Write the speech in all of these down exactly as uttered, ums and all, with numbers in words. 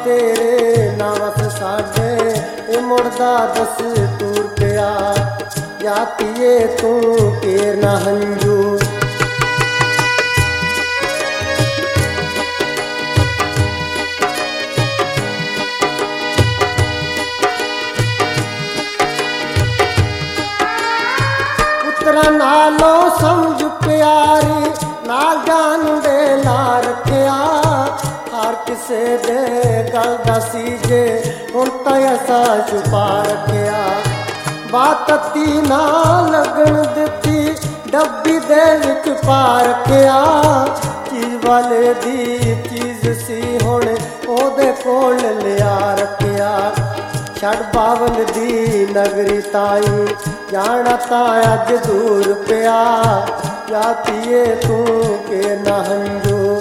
ਤੇਰੇ ਨਾ ਵਸ ਸਾਡੇ, ਇਹ ਮੁੜਦਾ ਦਸਤੂਰ ਪਿਆ। ਜਾਤੀਏ ਤੂੰ ਕੇਰ ਨਾ ਹੰਝੂ, ਪੁੱਤਰਾਂ ਨਾਲੋਂ ਸਮਝ ਪਿਆਰੀ, ਨਾਲ ਜਾਨ ਦੇ ਲਾ ਰੱਖਿਆ। ਹਰ ਕਿਸੇ ਦੇ ਗੱਲ ਦਾ ਸੀ ਜੇ, ਹੁਣ ਤਾਂ ਐਸਾ ਛੁਪਾ ਰੱਖਿਆ। ਬਾਤ ਤੀ ਨਾ ਲੱਗਣ ਦਿੱਤੀ, ਡੱਬੀ ਦੇ ਵਿੱਚ ਪਾ ਰੱਖਿਆ। ਚੀਜ਼ ਵਾਲੇ ਦੀ ਚੀਜ਼ ਸੀ, ਹੁਣ ਉਹਦੇ ਕੋਲ ਲਿਆ ਰੱਖਿਆ। ਛੱਡ ਬਾਵਲ ਦੀ ਨਗਰੀ ਤਾਈ, ਜਾਣਾ ਤਾਂ ਅੱਜ ਦੂਰ ਪਿਆ। ਜਾਤੀਏ ਤੂੰ ਕੇ ਨਾ ਹੰਝੂ,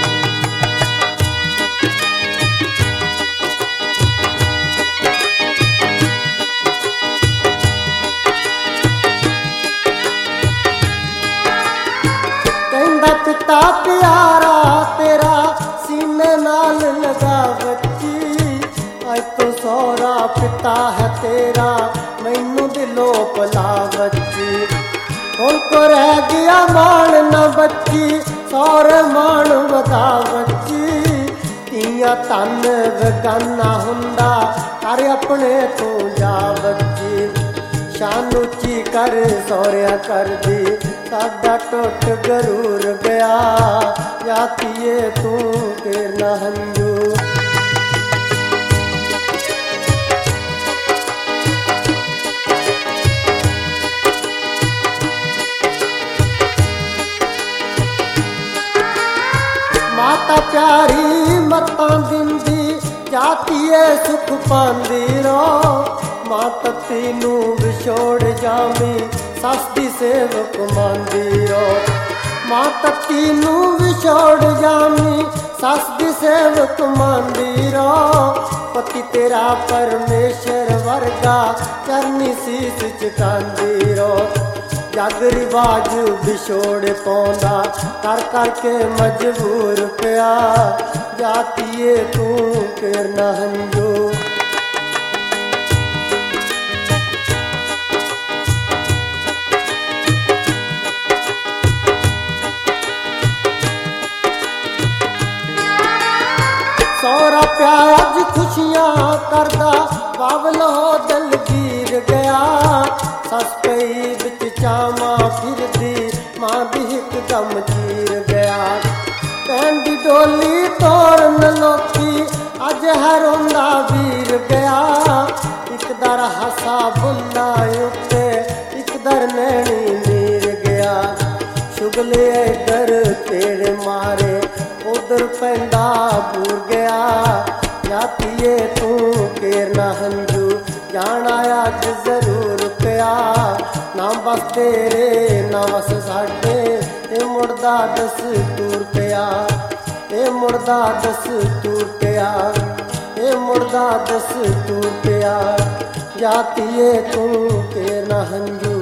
ਕਹਿੰਦਾ ਪਿਤਾ ਪਿਆਰਾ ਤੇਰਾ ਸੀਨੇ ਨਾਲ ਲਗਾ ਬੱਚੀ। ਅੱਜ ਤੋਂ ਸਹੁਰਾ ਪਿਤਾ ਹੈ ਤੇਰਾ, ਮੈਨੂੰ ਦਿਲੋਂ ਭੁਲਾ ਬੱਚੀ। ਹੁਣ ਕੋ ਰਹਿ ਗਿਆ ਮਾਣ ਨਾ ਬੱਚੀ, ਸਹੁਰੇ ਮਾਣ ਵਧਾ ਬੱਚੀ। ਧੀਆਂ ਧਨ ਬੇਗਾਨਾ ਹੁੰਦਾ, ਕਰ ਆਪਣੇ ਤੋਂ ਜਾ ਬੱਚੀ। ਸ਼ਾਨ ਉੱਚੀ ਕਰ ਸਹੁਰਿਆਂ ਕਰਦੀ, ਸਾਡਾ ਟੁੱਟ ਗਰੂਰ ਗਿਆ। ਜਾਤੀਏ ਤੂੰ ਕੇਰ ਨਾ ਹੰਝੂ, ਮਾਤਾ ਪਿਆਰੀ ਮਤਾਂ ਦਿੰਦੀ, ਜਾਤੀਏ ਸੁਖ ਪਾਂਦੀ ਰੋ। ਮਾਂ ਤੱਤੀ ਨੂੰ ਵਿਛੋੜ ਜਾਵੀਂ, ਸੱਸ ਦੀ ਸੇਵਕ ਮੰਨਦੀ ਰੋ। ਮਾਂ ਤੱਤੀ ਨੂੰ ਵਿਛੋੜ ਜਾਵੀਂ, ਸੱਸ ਦੀ ਸੇਵਕ ਮੰਨਦੀ ਰੋ। ਪਤੀ ਤੇਰਾ ਪਰਮੇਸ਼ਰ ਵਰਗਾ, ਚਰਨੀ ਸੀਸ ਝੁਕਾਉਂਦੀ ਰੋ। ਜਗ ਰਿਵਾਜ ਵਿਛੋੜ ਪਾਉਂਦਾ, ਕਰ ਕਰਕੇ ਮਜਬੂਰ ਪਿਆ। ਜਾਤੀਏ ਤੂੰ ਕੇਰ ਨਾ ਹੰਝੂ, ਸਹੁਰਾ ਪਿਆ ਅੱਜ ਖੁਸ਼ੀਆਂ ਕਰਦਾ, ਬਾਬਲ ਹੋ ਦਲਗੀਰ ਗਿਆ। ਸੱਸ ਪਈ ਵਿੱਚ ਚਾਵਾਂ ਫਿਰਦੀ, ਮਾਂ ਦੀ ਇੱਕਦਮ ਚੀਰ ਗਿਆ। ਭੈਣ ਦੀ ਡੋਲੀ ਤੋਰਨ ਲੋਕੀ, ਅੱਜ ਹੈ ਰੋਂਦਾ ਵੀਰ ਗਿਆ। ਇੱਕ ਦਰ ਹਾਸਾ ਬੁੱਲਾ ਉੱਤੇ, ਇੱਕ ਦਰ ਨੈਣੀ ਨੀਰ ਗਿਆ। ਸ਼ੁਗਲੇ ਇੱਧਰ ਤੇਰੇ ਮਾਰੇ, ਉਧਰ ਪੈਂਦਾ ਬੂਰ ਗਿਆ। ਜਾਤੀਏ ਤੂੰ ਕੇਰ ਨਾ ਹੰਝੂ, ਜਾਣਾ ਅੱਜ ਜ਼ਰੂਰ ਪਿਆ। ਨਾ ਬਸ ਤੇਰੇ ਨਾ ਵਸ ਸਾਡੇ, ਇਹ ਮੁੜਦਾ ਦਸਤੂਰ ਪਿਆ। ਇਹ ਮੁੜਦਾ ਦਸਤੂਰ ਪਿਆ, ਇਹ ਮੁੜਦਾ ਦਸਤੂਰ ਪਿਆ। ਜਾਤੀਏ ਤੂੰ ਕੇਰ ਨਾ ਹੰਝੂ।